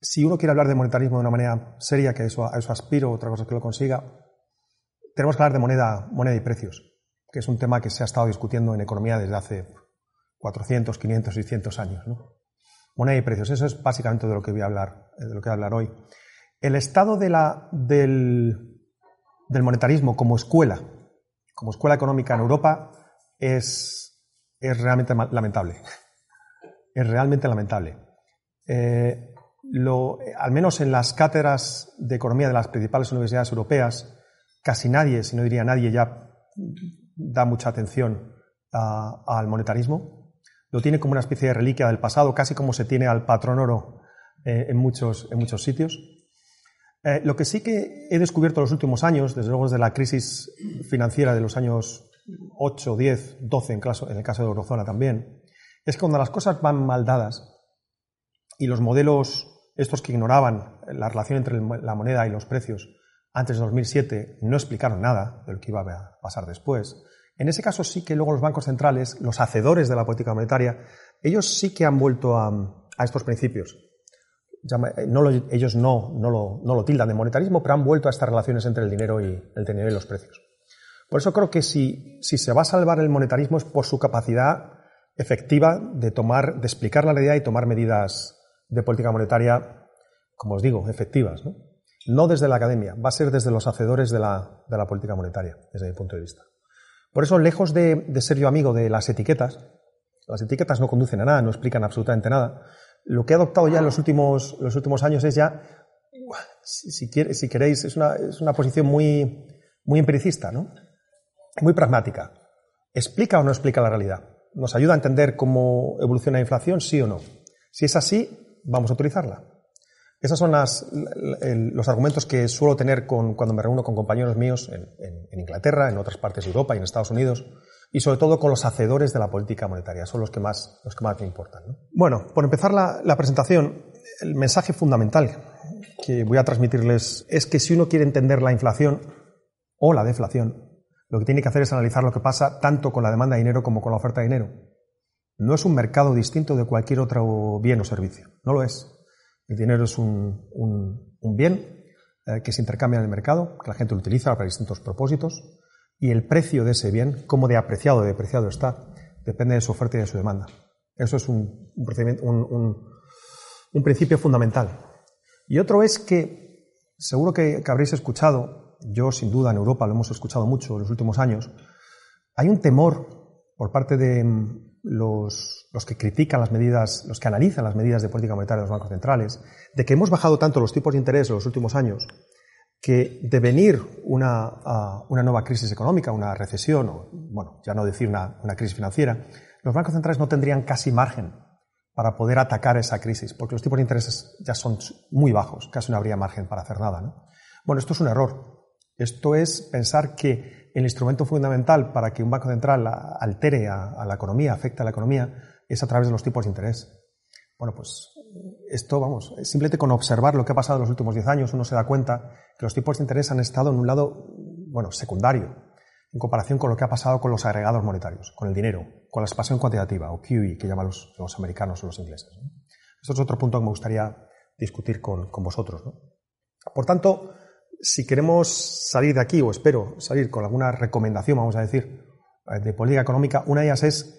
si uno quiere hablar de monetarismo de una manera seria, que a eso aspiro, otra cosa es que lo consiga, tenemos que hablar de moneda y precios, que es un tema que se ha estado discutiendo en economía desde hace 400, 500, 600 años, ¿no? Moneda y precios, eso es básicamente de lo que voy a hablar hoy. El estado del monetarismo como escuela económica en Europa es realmente lamentable. Es realmente lamentable. Al menos en las cátedras de economía de las principales universidades europeas, casi nadie, si no diría nadie, ya da mucha atención al monetarismo. Lo tiene como una especie de reliquia del pasado, casi como se tiene al patrón oro en muchos sitios. Lo que sí que he descubierto en los últimos años, desde luego desde la crisis financiera de los años 8, 10, 12, en el caso de la eurozona también, es que cuando las cosas van mal dadas y los modelos estos que ignoraban la relación entre la moneda y los precios antes de 2007 no explicaron nada de lo que iba a pasar después, en ese caso sí que luego los bancos centrales, los hacedores de la política monetaria, ellos sí que han vuelto a estos principios. Ellos no lo tildan de monetarismo, pero han vuelto a estas relaciones entre el dinero y los precios. Por eso creo que si se va a salvar el monetarismo es por su capacidad efectiva de explicar la realidad y tomar medidas de política monetaria, como os digo, efectivas, ¿no? No desde la academia, va a ser desde los hacedores de la política monetaria, desde mi punto de vista. Por eso, lejos de ser yo amigo de las etiquetas no conducen a nada, no explican absolutamente nada. Lo que he adoptado ya en los últimos años es ya, si queréis, es una posición muy empiricista, ¿no? Muy pragmática. ¿Explica o no explica la realidad? ¿Nos ayuda a entender cómo evoluciona la inflación, sí o no? Si es así, vamos a utilizarla. Esos son los argumentos que suelo tener cuando me reúno con compañeros míos en Inglaterra, en otras partes de Europa y en Estados Unidos, y sobre todo con los hacedores de la política monetaria. Son los que más me importan, ¿no? Bueno, por empezar la presentación, el mensaje fundamental que voy a transmitirles es que si uno quiere entender la inflación o la deflación, lo que tiene que hacer es analizar lo que pasa tanto con la demanda de dinero como con la oferta de dinero. No es un mercado distinto de cualquier otro bien o servicio, no lo es. El dinero es un bien que se intercambia en el mercado, que la gente lo utiliza para distintos propósitos, y el precio de ese bien, cómo de apreciado o depreciado está, depende de su oferta y de su demanda. Eso es un principio fundamental. Y otro es que, seguro que habréis escuchado, yo sin duda en Europa lo hemos escuchado mucho en los últimos años, hay un temor por parte de los que critican las medidas, los que analizan las medidas de política monetaria de los bancos centrales, de que hemos bajado tanto los tipos de interés en los últimos años que de venir una nueva crisis económica, una recesión, o bueno, ya no decir una crisis financiera, los bancos centrales no tendrían casi margen para poder atacar esa crisis, porque los tipos de interés ya son muy bajos, casi no habría margen para hacer nada, ¿no? Bueno, esto es un error. Esto es pensar que el instrumento fundamental para que un banco central altere a la economía, afecte a la economía, es a través de los tipos de interés. Bueno, pues esto, simplemente con observar lo que ha pasado en los últimos 10 años, uno se da cuenta que los tipos de interés han estado en un lado, secundario, en comparación con lo que ha pasado con los agregados monetarios, con el dinero, con la expansión cuantitativa, o QE, que llaman los americanos o los ingleses, ¿no? Esto es otro punto que me gustaría discutir con vosotros, ¿no? Por tanto, si queremos salir de aquí, o espero salir con alguna recomendación, vamos a decir, de política económica, una de ellas es,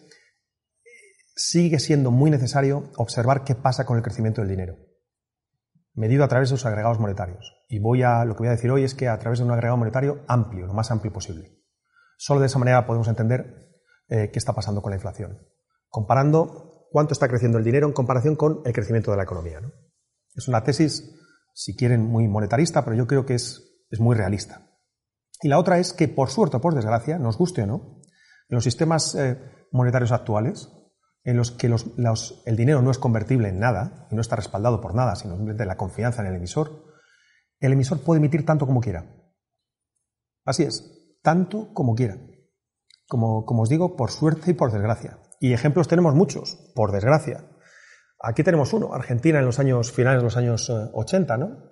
sigue siendo muy necesario observar qué pasa con el crecimiento del dinero, medido a través de los agregados monetarios. Y lo que voy a decir hoy es que a través de un agregado monetario amplio, lo más amplio posible. Solo de esa manera podemos entender qué está pasando con la inflación, comparando cuánto está creciendo el dinero en comparación con el crecimiento de la economía, ¿no? Es una tesis, si quieren, muy monetarista, pero yo creo que es muy realista. Y la otra es que, por suerte o por desgracia, nos guste o no, en los sistemas monetarios actuales, en los que el dinero no es convertible en nada, y no está respaldado por nada, sino simplemente la confianza en el emisor puede emitir tanto como quiera. Así es, tanto como quiera. Como os digo, por suerte y por desgracia. Y ejemplos tenemos muchos, por desgracia. Aquí tenemos uno, Argentina en finales de los años 80, ¿no?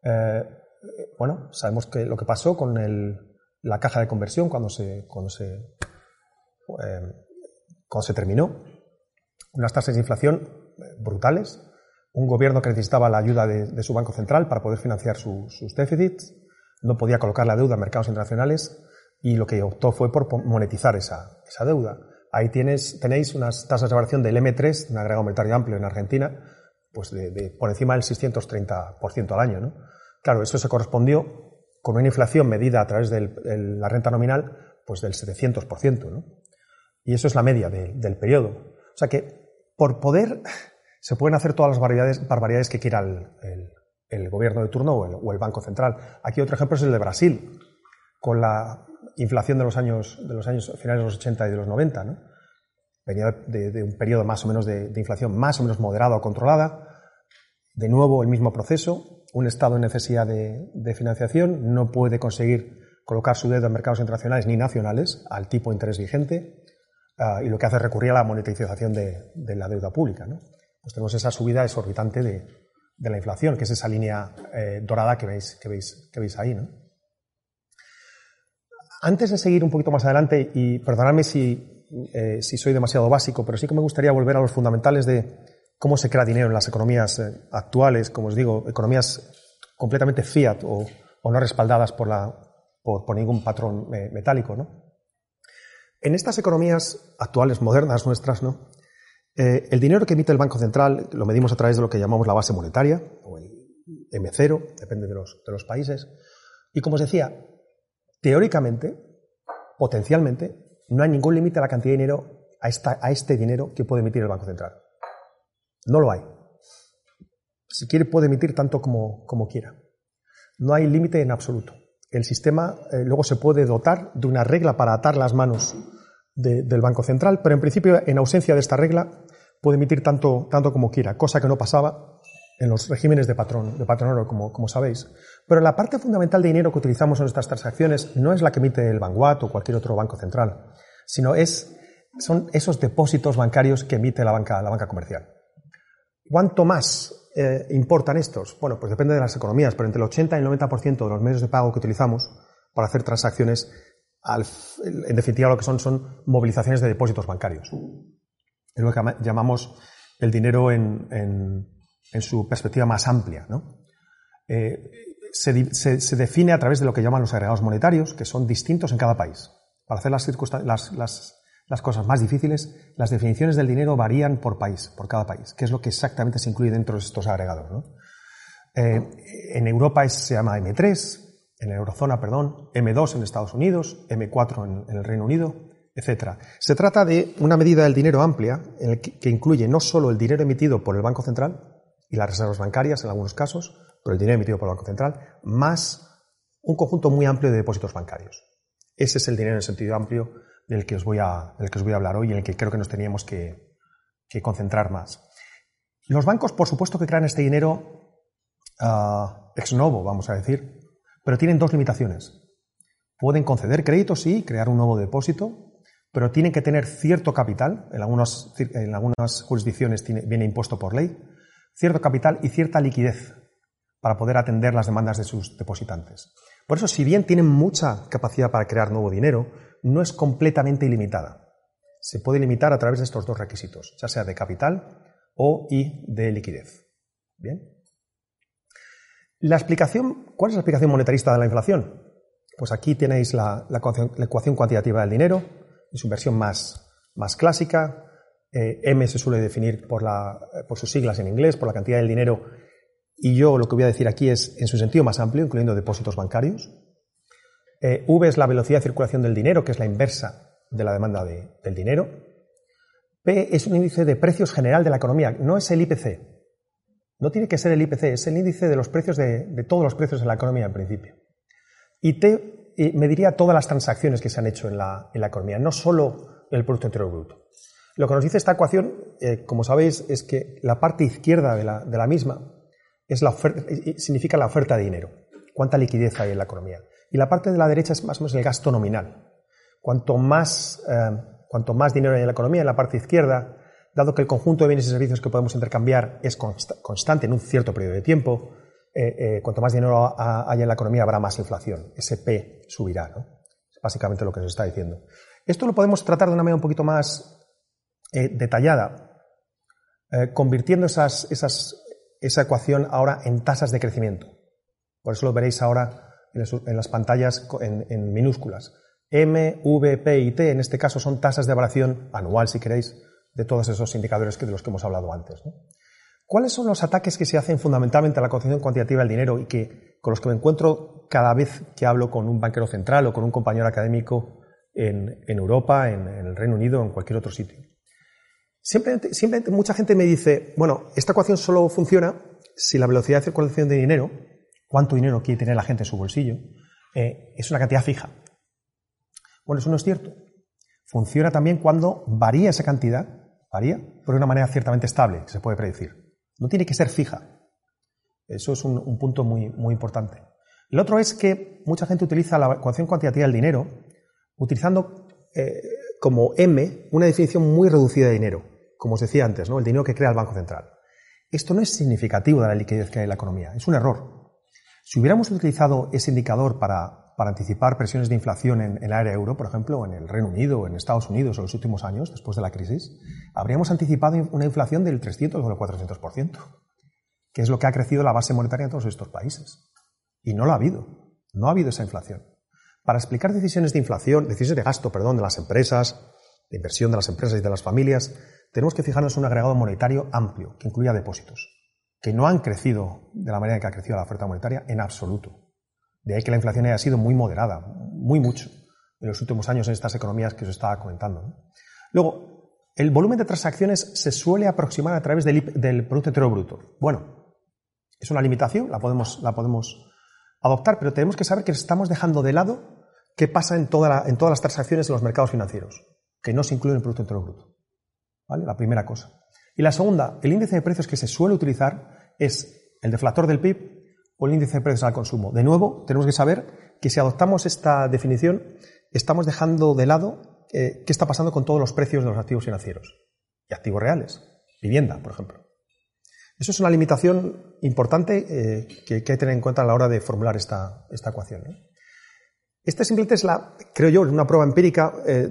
Sabemos lo que pasó con la caja de conversión cuando se terminó. Unas tasas de inflación brutales, un gobierno que necesitaba la ayuda de su Banco Central para poder financiar sus déficits, no podía colocar la deuda en mercados internacionales y lo que optó fue por monetizar esa deuda. Ahí tenéis unas tasas de variación del M3, un agregado monetario amplio en Argentina, pues por encima del 630% al año, ¿no? Claro, eso se correspondió con una inflación medida a través de la renta nominal, pues del 700%, ¿no? Y eso es la media del periodo. O sea que por poder se pueden hacer todas las barbaridades que quiera el gobierno de turno o el Banco Central. Aquí otro ejemplo es el de Brasil, con la inflación de los años finales de los 80 y de los 90, ¿no? Venía de un periodo más o menos de inflación más o menos moderada o controlada. De nuevo el mismo proceso, un Estado en necesidad de financiación no puede conseguir colocar su deuda en mercados internacionales ni nacionales al tipo de interés vigente, y lo que hace es recurrir a la monetización de la deuda pública, ¿no? Pues tenemos esa subida exorbitante de la inflación, que es esa línea dorada que veis ahí, ¿no? Antes de seguir un poquito más adelante, y perdonadme si soy demasiado básico, pero sí que me gustaría volver a los fundamentales de cómo se crea dinero en las economías actuales, como os digo, economías completamente fiat o no respaldadas por ningún patrón metálico, ¿no? En estas economías actuales, modernas nuestras, ¿no? El dinero que emite el Banco Central lo medimos a través de lo que llamamos la base monetaria, o el M0, depende de los países. Y como os decía, teóricamente, potencialmente, no hay ningún límite a la cantidad de dinero, a este dinero que puede emitir el Banco Central. No lo hay. Si quiere, puede emitir tanto como quiera. No hay límite en absoluto. El sistema luego se puede dotar de una regla para atar las manos del Banco Central, pero en principio, en ausencia de esta regla, puede emitir tanto como quiera, cosa que no pasaba en los regímenes de patronado, como sabéis. Pero la parte fundamental de dinero que utilizamos en nuestras transacciones no es la que emite el Banguat o cualquier otro banco central, sino son esos depósitos bancarios que emite la banca comercial. ¿Cuánto más importan estos? Bueno, pues depende de las economías, pero entre el 80 y el 90% de los medios de pago que utilizamos para hacer transacciones, en definitiva lo que son movilizaciones de depósitos bancarios. Es lo que llamamos el dinero en su perspectiva más amplia, ¿no? Se define a través de lo que llaman los agregados monetarios, que son distintos en cada país. Para hacer las cosas más difíciles, las definiciones del dinero varían por país, por cada país, que es lo que exactamente se incluye dentro de estos agregados, ¿no? En Europa se llama M3, en la eurozona, M2 en Estados Unidos, M4 en el Reino Unido, etc. Se trata de una medida del dinero amplia que incluye no solo el dinero emitido por el Banco Central y las reservas bancarias en algunos casos, pero el dinero emitido por el Banco Central, más un conjunto muy amplio de depósitos bancarios. Ese es el dinero en sentido amplio del que os voy a hablar hoy y en el que creo que nos teníamos que concentrar más. Los bancos, por supuesto, que crean este dinero ex novo, vamos a decir, pero tienen dos limitaciones. Pueden conceder créditos, sí, crear un nuevo depósito, pero tienen que tener cierto capital, en algunas jurisdicciones viene impuesto por ley, cierto capital y cierta liquidez para poder atender las demandas de sus depositantes. Por eso, si bien tienen mucha capacidad para crear nuevo dinero, no es completamente ilimitada. Se puede limitar a través de estos dos requisitos, ya sea de capital y de liquidez. Bien. ¿Cuál es la explicación monetarista de la inflación? Pues aquí tenéis la ecuación cuantitativa del dinero, en su versión más clásica. M se suele definir por sus siglas en inglés, por la cantidad del dinero, y yo lo que voy a decir aquí es en su sentido más amplio, incluyendo depósitos bancarios. V es la velocidad de circulación del dinero, que es la inversa de la demanda del dinero. P es un índice de precios general de la economía, no es el IPC. No tiene que ser el IPC, es el índice de los precios de todos los precios de la economía en principio. Y T mediría todas las transacciones que se han hecho en la economía, no solo el Producto Interior Bruto. Lo que nos dice esta ecuación, como sabéis, es que la parte izquierda de la misma significa la oferta de dinero, cuánta liquidez hay en la economía. Y la parte de la derecha es más o menos el gasto nominal. Cuanto más dinero hay en la economía, en la parte izquierda, dado que el conjunto de bienes y servicios que podemos intercambiar es constante en un cierto periodo de tiempo, cuanto más dinero haya en la economía habrá más inflación. Ese P subirá, ¿no? Es básicamente lo que se está diciendo. Esto lo podemos tratar de una manera un poquito más detallada, convirtiendo esas esa ecuación ahora en tasas de crecimiento. Por eso lo veréis ahora en las pantallas en minúsculas. M, V, P y T, en este caso, son tasas de variación anual, si queréis, de todos esos indicadores de los que hemos hablado antes, ¿no? ¿Cuáles son los ataques que se hacen fundamentalmente a la cotización cuantitativa del dinero y con los que me encuentro cada vez que hablo con un banquero central o con un compañero académico en Europa, en el Reino Unido o en cualquier otro sitio? Simplemente mucha gente me dice, bueno, esta ecuación solo funciona si la velocidad de circulación de dinero, cuánto dinero quiere tener la gente en su bolsillo, es una cantidad fija. Bueno, eso no es cierto. Funciona también cuando varía esa cantidad, pero de una manera ciertamente estable, que se puede predecir. No tiene que ser fija. Eso es un punto muy, muy importante. El otro es que mucha gente utiliza la ecuación cuantitativa del dinero utilizando como M una definición muy reducida de dinero, como os decía antes, ¿no? El dinero que crea el Banco Central. Esto no es significativo de la liquidez que hay en la economía, es un error. Si hubiéramos utilizado ese indicador para anticipar presiones de inflación en el área euro, por ejemplo, en el Reino Unido o en Estados Unidos en los últimos años, después de la crisis, habríamos anticipado una inflación del 300 o del 400%, que es lo que ha crecido la base monetaria en todos estos países. Y no lo ha habido. No ha habido esa inflación. Para explicar decisiones de gasto, de las empresas, de inversión de las empresas y de las familias, tenemos que fijarnos en un agregado monetario amplio, que incluya depósitos, que no han crecido de la manera en que ha crecido la oferta monetaria en absoluto. De ahí que la inflación haya sido muy moderada, muy mucho, en los últimos años en estas economías que os estaba comentando, ¿no? Luego, el volumen de transacciones se suele aproximar a través del Producto Interior Bruto. Bueno, es una limitación, la podemos adoptar, pero tenemos que saber que estamos dejando de lado qué pasa en todas las transacciones en los mercados financieros, que no se incluyen en el Producto Interior Bruto. ¿Vale? La primera cosa. Y la segunda, el índice de precios que se suele utilizar es el deflator del PIB o el índice de precios al consumo. De nuevo, tenemos que saber que si adoptamos esta definición, estamos dejando de lado qué está pasando con todos los precios de los activos financieros y activos reales, vivienda, por ejemplo. Eso es una limitación importante que hay que tener en cuenta a la hora de formular esta ecuación, ¿no? Esta simplemente es creo yo, una prueba empírica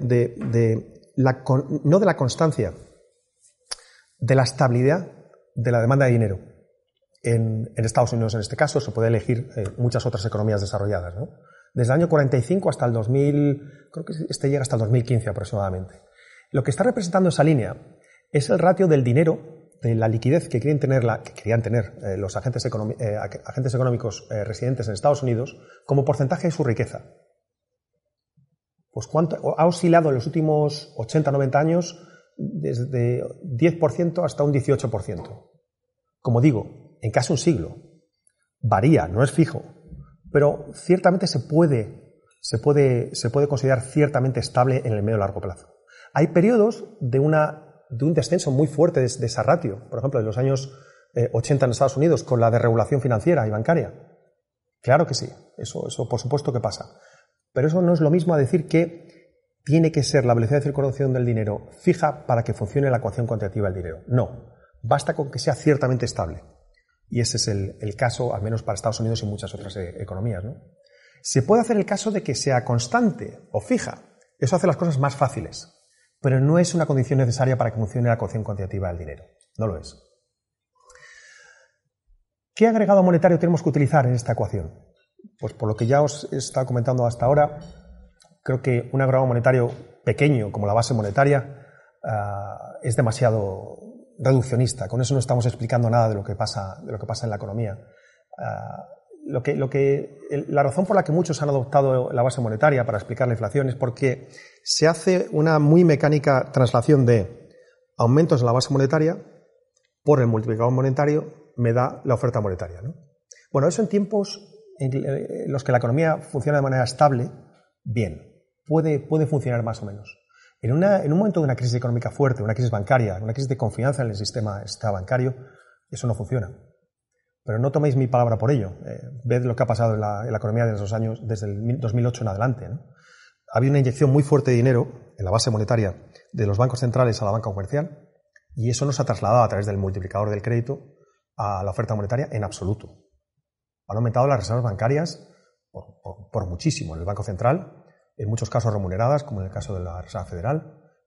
no de la constancia, de la estabilidad de la demanda de dinero. En Estados Unidos, en este caso, se puede elegir muchas otras economías desarrolladas, ¿no? Desde el año 45 hasta el 2000, creo que llega hasta el 2015 aproximadamente. Lo que está representando esa línea es el ratio del dinero, de la liquidez que querían tener los agentes económicos residentes en Estados Unidos como porcentaje de su riqueza. Pues cuánto ha oscilado en los últimos 80-90 años desde 10% hasta un 18%. Como digo, en casi un siglo. Varía, no es fijo, pero ciertamente se puede considerar ciertamente estable en el medio y largo plazo. Hay periodos de un descenso muy fuerte de esa ratio, por ejemplo, de los años 80 en Estados Unidos, con la desregulación financiera y bancaria. Claro que sí, eso por supuesto que pasa. Pero eso no es lo mismo a decir que tiene que ser la velocidad de circulación del dinero fija para que funcione la ecuación cuantitativa del dinero. No, basta con que sea ciertamente estable. Y ese es el caso, al menos para Estados Unidos y muchas otras economías, ¿no? Se puede hacer el caso de que sea constante o fija. Eso hace las cosas más fáciles. Pero no es una condición necesaria para que funcione la ecuación cuantitativa del dinero. No lo es. ¿Qué agregado monetario tenemos que utilizar en esta ecuación? Pues por lo que ya os he estado comentando hasta ahora, creo que un agregado monetario pequeño como la base monetaria es demasiado reduccionista. Con eso no estamos explicando nada de lo que pasa en la economía. La razón por la que muchos han adoptado la base monetaria para explicar la inflación es porque se hace una muy mecánica traslación de aumentos en la base monetaria por el multiplicador monetario me da la oferta monetaria, ¿no? Bueno, eso en tiempos en los que la economía funciona de manera estable, bien, puede funcionar más o menos. En un momento de una crisis económica fuerte, una crisis bancaria, una crisis de confianza en el sistema bancario, eso no funciona. Pero no toméis mi palabra por ello. Ved lo que ha pasado en la economía desde esos años, desde el 2008 en adelante, ¿no? Ha habido una inyección muy fuerte de dinero en la base monetaria de los bancos centrales a la banca comercial y eso no se ha trasladado a través del multiplicador del crédito a la oferta monetaria en absoluto. Han aumentado las reservas bancarias por muchísimo en el Banco Central, en muchos casos remuneradas, como en el caso de la Reserva Federal,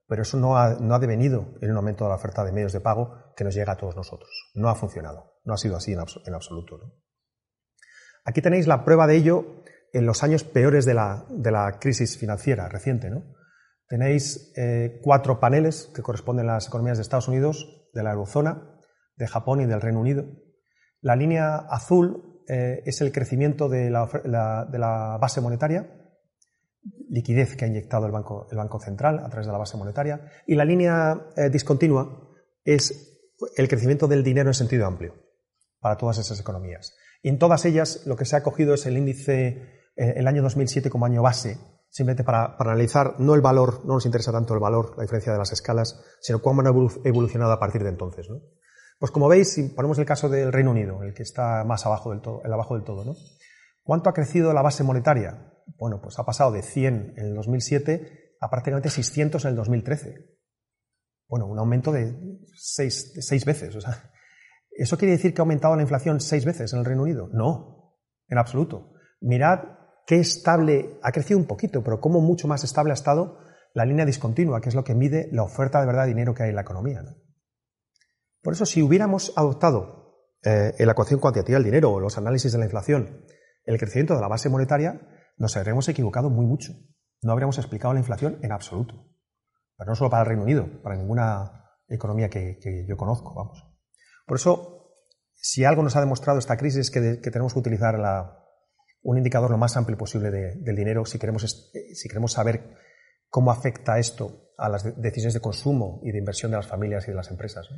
pero eso no ha devenido en un aumento de la oferta de medios de pago que nos llega a todos nosotros. No ha funcionado, no ha sido así en absoluto, ¿no? Aquí tenéis la prueba de ello en los años peores de la crisis financiera reciente, ¿no? Tenéis 4 paneles que corresponden a las economías de Estados Unidos, de la eurozona, de Japón y del Reino Unido. La línea azul es el crecimiento de la base monetaria, liquidez que ha inyectado el Banco Central a través de la base monetaria, y la línea discontinua es el crecimiento del dinero en sentido amplio para todas esas economías. Y en todas ellas lo que se ha cogido es el índice, el año 2007 como año base, simplemente para analizar no el valor, no nos interesa tanto el valor, la diferencia de las escalas, sino cómo han evolucionado a partir de entonces, ¿no? Pues como veis, si ponemos el caso del Reino Unido, el que está más abajo del todo, ¿no? ¿Cuánto ha crecido la base monetaria? Bueno, pues ha pasado de 100 en el 2007 a prácticamente 600 en el 2013. Bueno, un aumento de 6 veces. O sea, ¿eso quiere decir que ha aumentado la inflación 6 veces en el Reino Unido? No, en absoluto. Mirad qué estable, ha crecido un poquito, pero cómo mucho más estable ha estado la línea discontinua, que es lo que mide la oferta de verdad de dinero que hay en la economía, ¿no? Por eso, si hubiéramos adoptado en la ecuación cuantitativa del dinero o los análisis de la inflación el crecimiento de la base monetaria, nos habríamos equivocado muy mucho. No habríamos explicado la inflación en absoluto. Pero no solo para el Reino Unido, para ninguna economía que yo conozco, vamos. Por eso, si algo nos ha demostrado esta crisis es que tenemos que utilizar un indicador lo más amplio posible del dinero si queremos saber cómo afecta esto a las decisiones de consumo y de inversión de las familias y de las empresas, ¿no?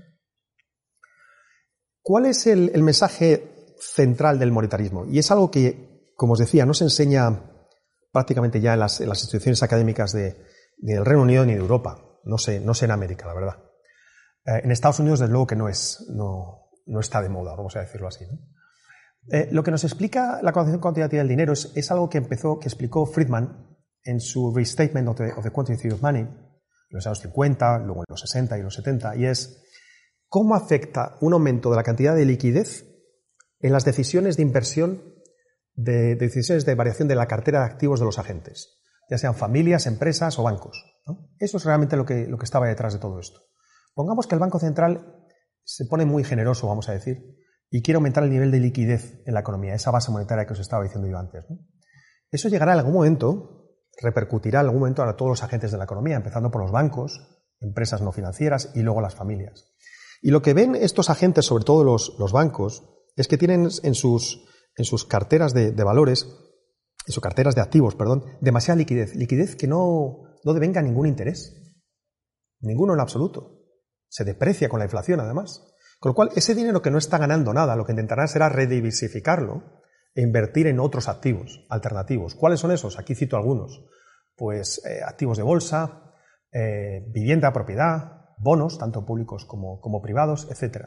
¿Cuál es el mensaje central del monetarismo? Y es algo que, como os decía, no se enseña prácticamente ya en las instituciones académicas ni del Reino Unido ni de Europa. No sé en América, la verdad. En Estados Unidos, desde luego que no está de moda, vamos a decirlo así, ¿no? Lo que nos explica la concepción cuantitativa del dinero es algo que explicó Friedman en su Restatement of the Quantity Theory of Money, en los años 50, luego en los 60 y los 70, y es cómo afecta un aumento de la cantidad de liquidez en las decisiones de inversión, de decisiones de variación de la cartera de activos de los agentes, ya sean familias, empresas o bancos, ¿no? Eso es realmente lo que estaba detrás de todo esto. Pongamos que el Banco Central se pone muy generoso, vamos a decir, y quiere aumentar el nivel de liquidez en la economía, esa base monetaria que os estaba diciendo yo antes, ¿no? Eso llegará en algún momento, repercutirá en algún momento a todos los agentes de la economía, empezando por los bancos, empresas no financieras y luego las familias. Y lo que ven estos agentes, sobre todo los bancos, es que tienen en sus carteras de valores, en sus carteras de activos, demasiada liquidez que no devenga ningún interés, ninguno en absoluto. Se deprecia con la inflación, además. Con lo cual, ese dinero que no está ganando nada, lo que intentarán será rediversificarlo e invertir en otros activos alternativos. ¿Cuáles son esos? Aquí cito algunos. Pues activos de bolsa, vivienda, propiedad, bonos, tanto públicos como privados, etc.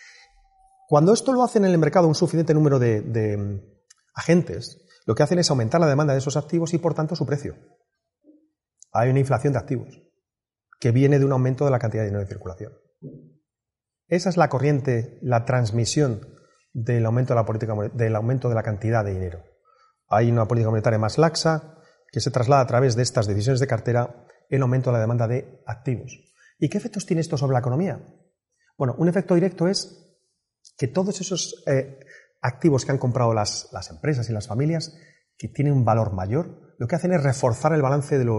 Cuando esto lo hacen en el mercado un suficiente número de agentes, lo que hacen es aumentar la demanda de esos activos y, por tanto, su precio. Hay una inflación de activos que viene de un aumento de la cantidad de dinero en circulación. Esa es la corriente, la transmisión del aumento de la cantidad de dinero. Hay una política monetaria más laxa que se traslada a través de estas decisiones de cartera el aumento de la demanda de activos. ¿Y qué efectos tiene esto sobre la economía? Bueno, un efecto directo es que todos esos activos que han comprado las empresas y las familias, que tienen un valor mayor, lo que hacen es reforzar el balance de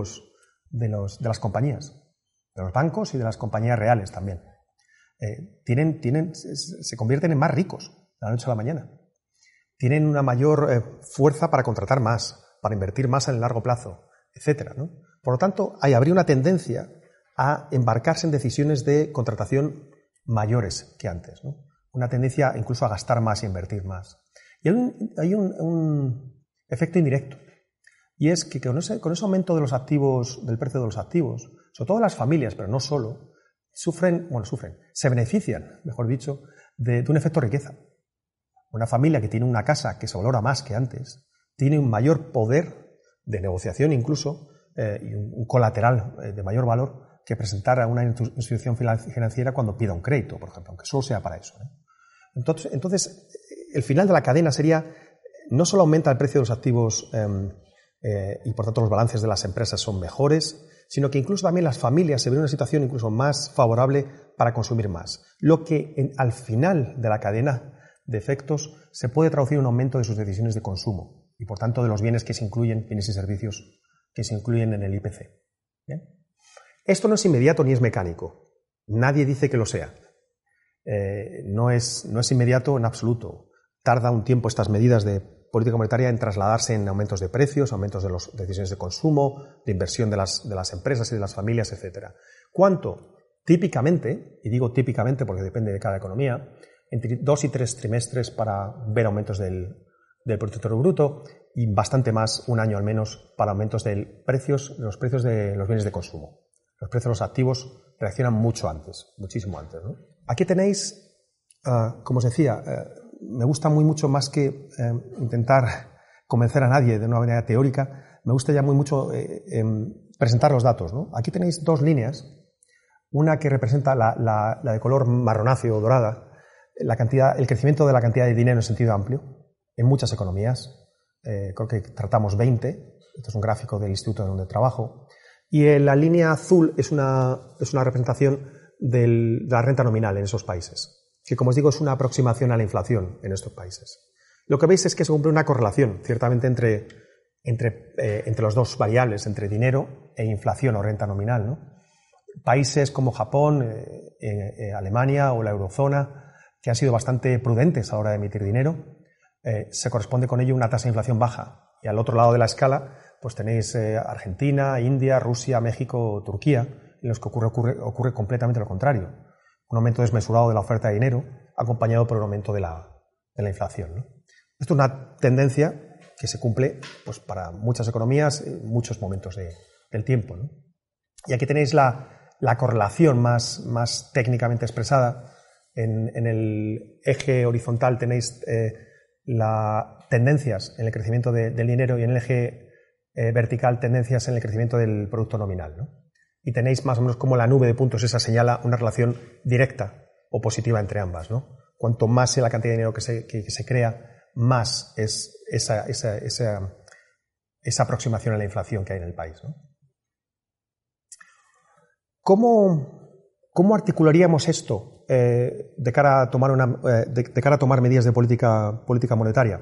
las compañías, de los bancos y de las compañías reales también. Se convierten en más ricos de la noche a la mañana. Tienen una mayor fuerza para contratar más, para invertir más en el largo plazo, etc., ¿no? Por lo tanto, habría una tendencia a embarcarse en decisiones de contratación mayores que antes, ¿no? Una tendencia incluso a gastar más y invertir más. Y hay un efecto indirecto, y es que con ese aumento de los activos, del precio de los activos, sobre todo las familias, pero no solo, se benefician, mejor dicho, de un efecto riqueza. Una familia que tiene una casa que se valora más que antes, tiene un mayor poder de negociación incluso, y un colateral de mayor valor que presentar a una institución financiera cuando pida un crédito, por ejemplo, aunque solo sea para eso, ¿no? Entonces, el final de la cadena sería, no solo aumenta el precio de los activos y por tanto los balances de las empresas son mejores, sino que incluso también las familias se ven en una situación incluso más favorable para consumir más, lo que al final de la cadena de efectos se puede traducir en un aumento de sus decisiones de consumo y por tanto de los bienes que se incluyen, bienes y servicios que se incluyen en el IPC. ¿Bien? Esto no es inmediato ni es mecánico, nadie dice que lo sea, no es inmediato en absoluto, tarda un tiempo estas medidas de política monetaria en trasladarse en aumentos de precios, aumentos de las decisiones de consumo, de inversión de las empresas y de las familias, etc. ¿Cuánto? Típicamente, y digo típicamente porque depende de cada economía, entre 2 y 3 trimestres para ver aumentos del Producto Interior Bruto y bastante más, un año al menos, para aumentos de los precios de los bienes de consumo. Los precios de los activos reaccionan mucho antes, muchísimo antes, ¿no? Aquí tenéis, como os decía, me gusta mucho más que intentar convencer a nadie de una manera teórica, me gusta ya muy mucho presentar los datos, ¿no? Aquí tenéis 2 líneas, una que representa la de color marronáceo o dorada, el crecimiento de la cantidad de dinero en sentido amplio en muchas economías, creo que tratamos 20, esto es un gráfico del instituto donde trabajo, y la línea azul es una representación de la renta nominal en esos países, que como os digo es una aproximación a la inflación en estos países. Lo que veis es que se cumple una correlación, ciertamente, entre las dos variables, entre dinero e inflación o renta nominal, ¿no? Países como Japón, Alemania o la eurozona, que han sido bastante prudentes a la hora de emitir dinero, se corresponde con ello una tasa de inflación baja. Y al otro lado de la escala pues tenéis Argentina, India, Rusia, México, Turquía, en los que ocurre completamente lo contrario. Un aumento desmesurado de la oferta de dinero acompañado por un aumento de la inflación, ¿no? Esto es una tendencia que se cumple pues, para muchas economías en muchos momentos del tiempo, ¿no? Y aquí tenéis la correlación más técnicamente expresada. En el eje horizontal tenéis las tendencias en el crecimiento del dinero y en el eje vertical tendencias en el crecimiento del producto nominal, ¿no? Y tenéis más o menos como la nube de puntos esa señala una relación directa o positiva entre ambas, ¿no? Cuanto más sea la cantidad de dinero que se crea, más es esa aproximación a la inflación que hay en el país, ¿no? ¿Cómo articularíamos esto de cara a tomar medidas de política monetaria?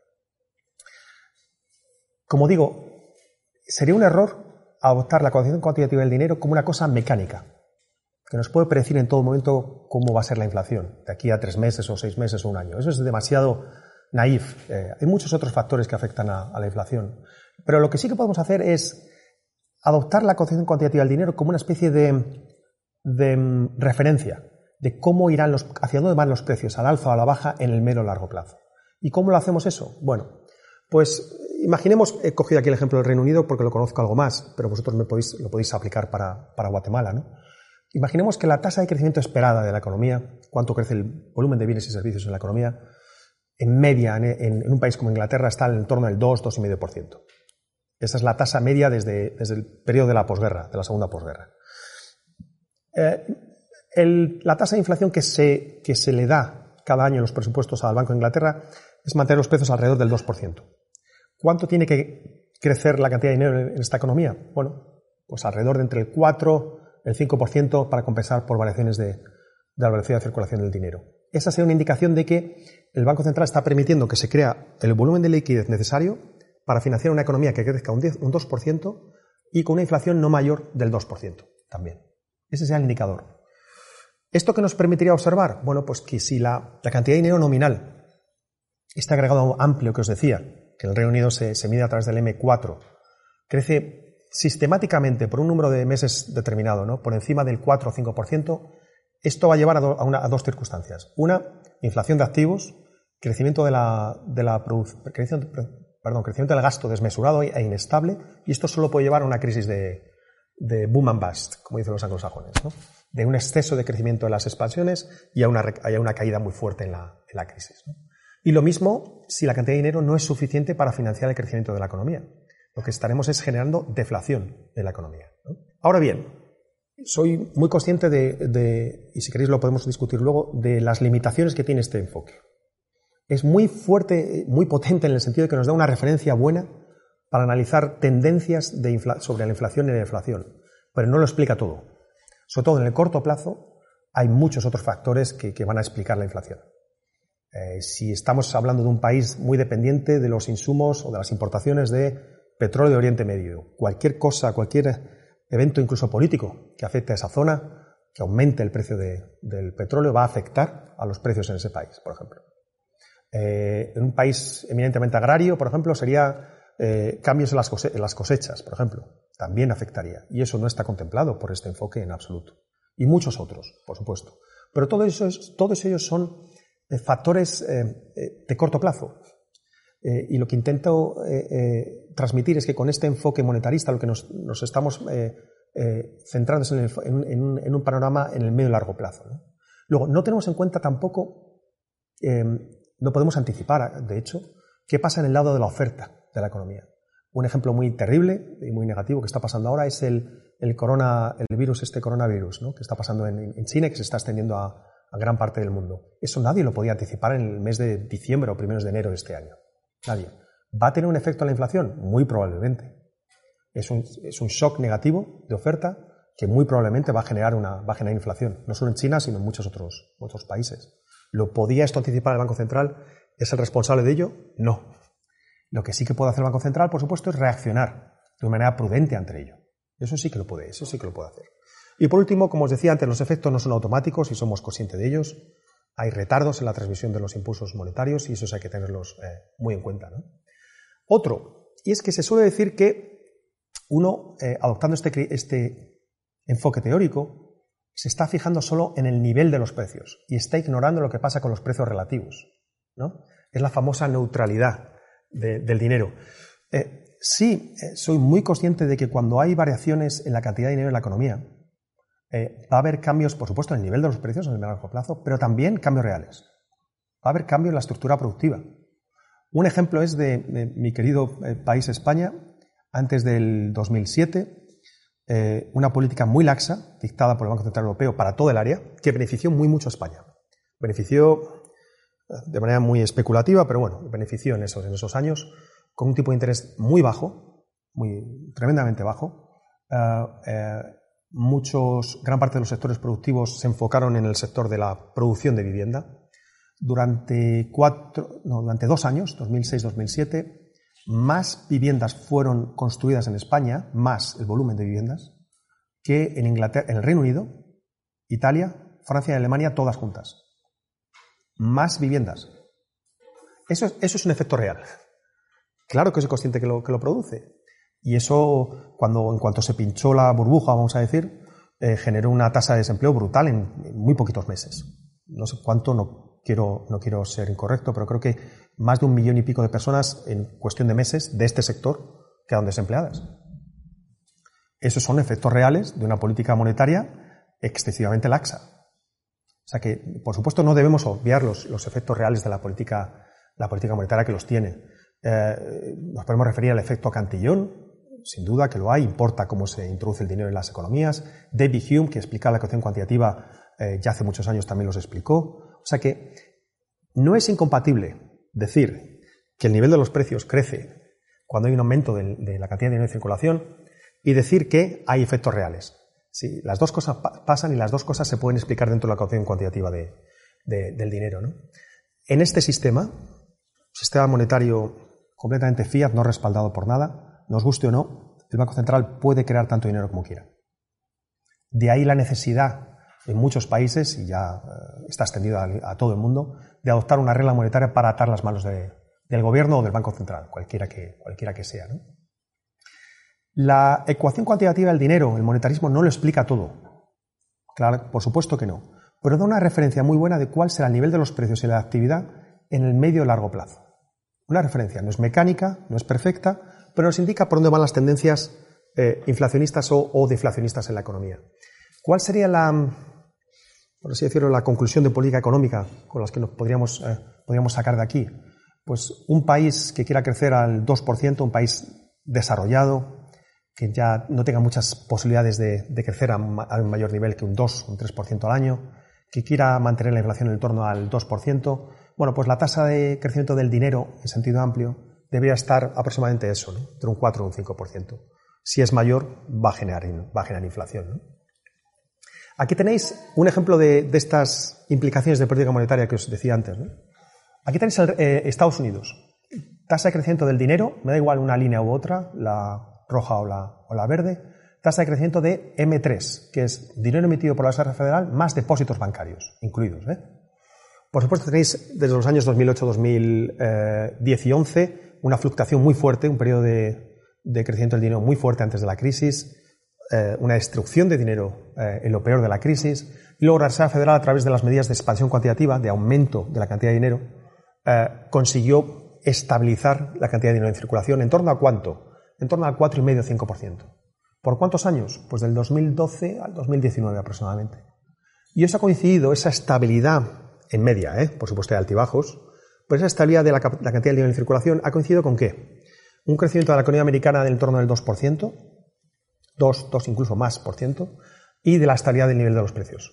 Como digo, sería un error adoptar la coacción cuantitativa del dinero como una cosa mecánica, que nos puede predecir en todo momento cómo va a ser la inflación, de aquí a 3 meses o 6 meses o un año. Eso es demasiado naif. Hay muchos otros factores que afectan a la inflación. Pero lo que sí que podemos hacer es adoptar la coacción cuantitativa del dinero como una especie de referencia de cómo irán hacia dónde van los precios, al alza o a la baja, en el medio o largo plazo. ¿Y cómo lo hacemos eso? Bueno, pues imaginemos, he cogido aquí el ejemplo del Reino Unido porque lo conozco algo más, pero vosotros lo podéis aplicar para Guatemala, ¿no? Imaginemos que la tasa de crecimiento esperada de la economía, cuánto crece el volumen de bienes y servicios en la economía, en media, en un país como Inglaterra, está en torno del 2,5%. Esa es la tasa media desde el periodo de la posguerra, de la segunda posguerra. La tasa de inflación que se le da cada año en los presupuestos al Banco de Inglaterra es mantener los precios alrededor del 2%. ¿Cuánto tiene que crecer la cantidad de dinero en esta economía? Bueno, pues alrededor de entre el 4 y el 5% para compensar por variaciones de la velocidad de circulación del dinero. Esa sería una indicación de que el Banco Central está permitiendo que se crea el volumen de liquidez necesario para financiar una economía que crezca un 2% y con una inflación no mayor del 2% también. Ese sería el indicador. ¿Esto qué nos permitiría observar? Bueno, pues que si la cantidad de dinero nominal, este agregado amplio que os decía, que en el Reino Unido se mide a través del M4, crece sistemáticamente por un número de meses determinado, ¿no? Por encima del 4 o 5%, esto va a llevar a dos circunstancias. Una, inflación de activos, crecimiento crecimiento del gasto desmesurado e inestable, y esto solo puede llevar a una crisis de boom and bust, como dicen los anglosajones, ¿no? De un exceso de crecimiento de las expansiones y a una caída muy fuerte en la crisis, ¿no? Y lo mismo si la cantidad de dinero no es suficiente para financiar el crecimiento de la economía. Lo que estaremos es generando deflación de la economía, ¿no? Ahora bien, soy muy consciente y si queréis lo podemos discutir luego, de las limitaciones que tiene este enfoque. Es muy fuerte, muy potente en el sentido de que nos da una referencia buena para analizar tendencias sobre la inflación y la deflación, pero no lo explica todo. Sobre todo en el corto plazo hay muchos otros factores que van a explicar la inflación. Si estamos hablando de un país muy dependiente de los insumos o de las importaciones de petróleo de Oriente Medio, cualquier cosa, cualquier evento incluso político que afecte a esa zona, que aumente el precio del petróleo, va a afectar a los precios en ese país, por ejemplo. En un país eminentemente agrario, por ejemplo, sería cambios en las cosechas, por ejemplo, también afectaría. Y eso no está contemplado por este enfoque en absoluto. Y muchos otros, por supuesto. Pero todos ellos son factores de corto plazo. Y lo que intento transmitir es que con este enfoque monetarista lo que nos estamos centrando es en un panorama en el medio y largo plazo, ¿no? Luego, no tenemos en cuenta tampoco, no podemos anticipar, de hecho, qué pasa en el lado de la oferta de la economía. Un ejemplo muy terrible y muy negativo que está pasando ahora es el coronavirus, ¿no? Que está pasando en China y que se está extendiendo a gran parte del mundo. Eso nadie lo podía anticipar en el mes de diciembre o primeros de enero de este año. Nadie. ¿Va a tener un efecto en la inflación? Muy probablemente. Es un shock negativo de oferta que muy probablemente va a generar inflación, no solo en China, sino en muchos otros países. ¿Lo podía esto anticipar el Banco Central? ¿Es el responsable de ello? No. Lo que sí que puede hacer el Banco Central, por supuesto, es reaccionar de una manera prudente ante ello. Eso sí que lo puede hacer. Y por último, como os decía antes, los efectos no son automáticos y somos conscientes de ellos. Hay retardos en la transmisión de los impulsos monetarios y esos hay que tenerlos muy en cuenta, ¿no? Otro, y es que se suele decir que uno, adoptando este enfoque teórico, se está fijando solo en el nivel de los precios y está ignorando lo que pasa con los precios relativos, ¿no? Es la famosa neutralidad del dinero. Sí, soy muy consciente de que cuando hay variaciones en la cantidad de dinero en la economía, va a haber cambios, por supuesto, en el nivel de los precios en el largo plazo, pero también cambios reales. Va a haber cambios en la estructura productiva. Un ejemplo es de mi querido país España, antes del 2007, una política muy laxa, dictada por el Banco Central Europeo para todo el área, que benefició muy mucho a España. Benefició de manera muy especulativa, pero bueno, benefició en esos años, con un tipo de interés muy bajo, tremendamente bajo. Gran parte de los sectores productivos se enfocaron en el sector de la producción de vivienda. Durante 2 años, 2006-2007, más viviendas fueron construidas en España, más el volumen de viviendas, que en Inglaterra, en el Reino Unido, Italia, Francia y Alemania, todas juntas. Más viviendas. Eso es un efecto real. Claro que soy consciente que lo produce. Y eso, en cuanto se pinchó la burbuja, vamos a decir, generó una tasa de desempleo brutal en muy poquitos meses. No sé cuánto, no quiero ser incorrecto, pero creo que más de 1 millón y pico de personas en cuestión de meses de este sector quedaron desempleadas. Esos son efectos reales de una política monetaria excesivamente laxa. O sea que, por supuesto, no debemos obviar los efectos reales de la política monetaria que los tiene. Nos podemos referir al efecto Cantillon, sin duda que lo hay, importa cómo se introduce el dinero en las economías. David Hume, que explica la ecuación cuantitativa, ya hace muchos años también los explicó. O sea que no es incompatible decir que el nivel de los precios crece cuando hay un aumento de la cantidad de dinero en circulación y decir que hay efectos reales. Sí, las dos cosas pasan y las dos cosas se pueden explicar dentro de la ecuación cuantitativa del dinero, ¿no? En este sistema monetario completamente fiat, no respaldado por nada, nos guste o no, el Banco Central puede crear tanto dinero como quiera. De ahí la necesidad en muchos países, y ya está extendido a todo el mundo, de adoptar una regla monetaria para atar las manos del gobierno o del Banco Central, cualquiera que sea, ¿no? La ecuación cuantitativa del dinero, el monetarismo, no lo explica todo. Claro, por supuesto que no. Pero da una referencia muy buena de cuál será el nivel de los precios y la actividad en el medio y largo plazo. Una referencia, no es mecánica, no es perfecta, pero nos indica por dónde van las tendencias inflacionistas o deflacionistas en la economía. ¿Cuál sería por así decirlo, la conclusión de política económica con las que nos podríamos sacar de aquí? Pues un país que quiera crecer al 2%, un país desarrollado, que ya no tenga muchas posibilidades de crecer a un mayor nivel que un 2, un 3% al año, que quiera mantener la inflación en torno al 2%, bueno, pues la tasa de crecimiento del dinero, en sentido amplio, debería estar aproximadamente eso, ¿no? Entre un 4 y un 5%. Si es mayor, va a generar inflación, ¿no? Aquí tenéis un ejemplo de estas implicaciones de política monetaria que os decía antes, ¿no? Aquí tenéis Estados Unidos. Tasa de crecimiento del dinero, me da igual una línea u otra, la roja o la verde. Tasa de crecimiento de M3, que es dinero emitido por la Reserva Federal más depósitos bancarios incluidos, ¿eh? Por supuesto tenéis desde los años 2008, 2010 y 2011 una fluctuación muy fuerte, un periodo de crecimiento del dinero muy fuerte antes de la crisis, una destrucción de dinero en lo peor de la crisis, y luego la Reserva Federal, a través de las medidas de expansión cuantitativa, de aumento de la cantidad de dinero, consiguió estabilizar la cantidad de dinero en circulación. ¿En torno a cuánto? En torno al 4,5-5%. ¿Por cuántos años? Pues del 2012 al 2019 aproximadamente. Y eso ha coincidido, esa estabilidad en media, por supuesto hay altibajos, pero esa estabilidad de la cantidad de dinero en circulación ha coincidido ¿con qué? Un crecimiento de la economía americana del entorno del 2%, 2 incluso más por ciento, y de la estabilidad del nivel de los precios.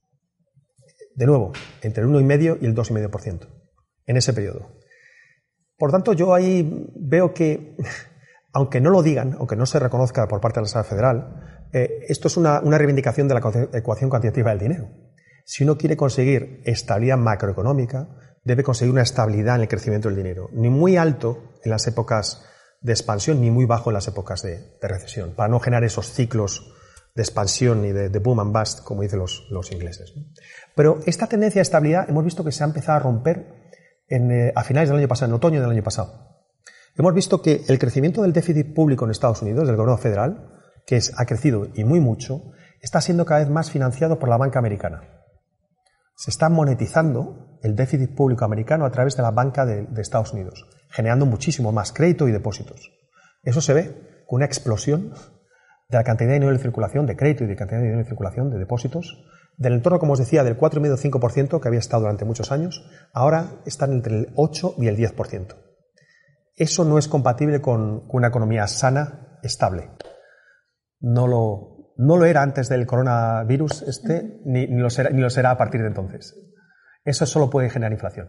De nuevo, entre el 1,5% y el 2,5% en ese periodo. Por tanto, yo ahí veo que, aunque no lo digan, aunque no se reconozca por parte de la Reserva Federal, esto es una reivindicación de la ecuación cuantitativa del dinero. Si uno quiere conseguir estabilidad macroeconómica, debe conseguir una estabilidad en el crecimiento del dinero, ni muy alto en las épocas de expansión, ni muy bajo en las épocas de recesión, para no generar esos ciclos de expansión y de boom and bust, como dicen los ingleses, ¿no? Pero esta tendencia de estabilidad hemos visto que se ha empezado a romper a finales del año pasado, en otoño del año pasado. Hemos visto que el crecimiento del déficit público en Estados Unidos, del gobierno federal, ha crecido y muy mucho, está siendo cada vez más financiado por la banca americana. Se está monetizando el déficit público americano a través de la banca de Estados Unidos, generando muchísimo más crédito y depósitos. Eso se ve con una explosión de la cantidad de dinero en circulación, de crédito y de cantidad de dinero en circulación, de depósitos, del entorno, como os decía, del 4,5-5% que había estado durante muchos años, ahora están entre el 8 y el 10%. Eso no es compatible con una economía sana, estable. No lo era antes del coronavirus ni lo será a partir de entonces. Eso solo puede generar inflación.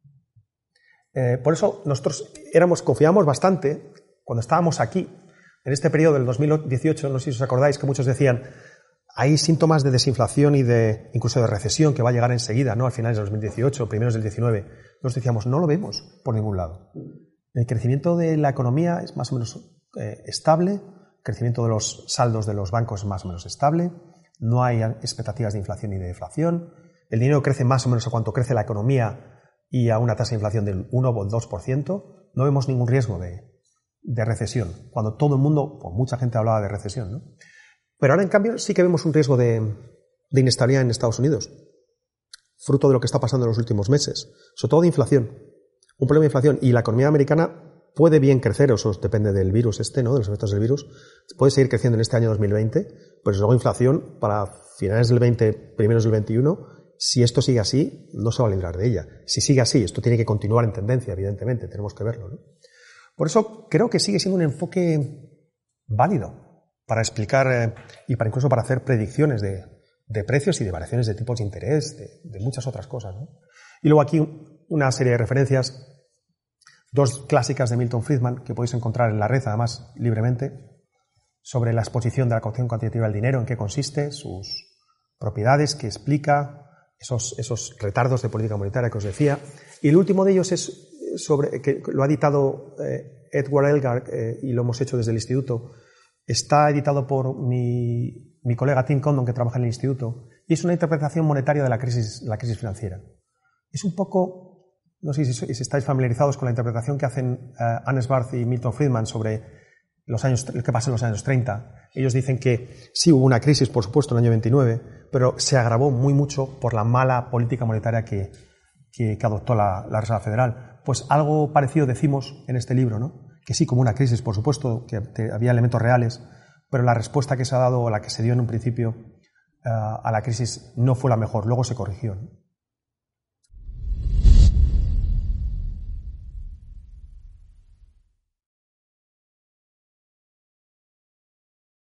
Por eso nosotros confiábamos bastante cuando estábamos aquí, en este periodo del 2018, no sé si os acordáis que muchos decían, hay síntomas de desinflación y incluso de recesión que va a llegar enseguida, ¿no? Al final del 2018, primeros del 19. Nosotros decíamos, no lo vemos por ningún lado. El crecimiento de la economía es más o menos estable, el crecimiento de los saldos de los bancos es más o menos estable, no hay expectativas de inflación ni de deflación, el dinero crece más o menos a cuanto crece la economía y a una tasa de inflación del 1 o el 2%, no vemos ningún riesgo de recesión, cuando todo el mundo, pues mucha gente hablaba de recesión, ¿no? Pero ahora, en cambio, sí que vemos un riesgo de inestabilidad en Estados Unidos, fruto de lo que está pasando en los últimos meses, sobre todo de inflación, un problema de inflación, y la economía americana puede bien crecer, eso depende del virus ¿no? De los efectos del virus, puede seguir creciendo en este año 2020, pero luego inflación para finales del 20, primeros del 21, si esto sigue así, no se va a librar de ella. Si sigue así, esto tiene que continuar en tendencia, evidentemente, tenemos que verlo, ¿no? Por eso creo que sigue siendo un enfoque válido para explicar y incluso para hacer predicciones de precios y de variaciones de tipos de interés, de muchas otras cosas, ¿no? Y luego aquí una serie de referencias, dos clásicas de Milton Friedman, que podéis encontrar en la red, además, libremente, sobre la exposición de la ecuación cuantitativa del dinero, en qué consiste, sus propiedades, que explica, esos retardos de política monetaria que os decía. Y el último de ellos es que lo ha editado Edward Elgar, y lo hemos hecho desde el instituto. Está editado por mi colega Tim Condon, que trabaja en el instituto, y es una interpretación monetaria de la crisis financiera. Es un poco, no sé si estáis familiarizados con la interpretación que hacen Hannes Barth y Milton Friedman sobre lo que pasa en los años 30. Ellos dicen que sí hubo una crisis, por supuesto, en el año 29, pero se agravó muy mucho por la mala política monetaria que adoptó la Reserva Federal. Pues algo parecido decimos en este libro, ¿no? Que sí, como una crisis, por supuesto, que había elementos reales, pero la respuesta que se ha dado, o la que se dio en un principio a la crisis, no fue la mejor, luego se corrigió, ¿no?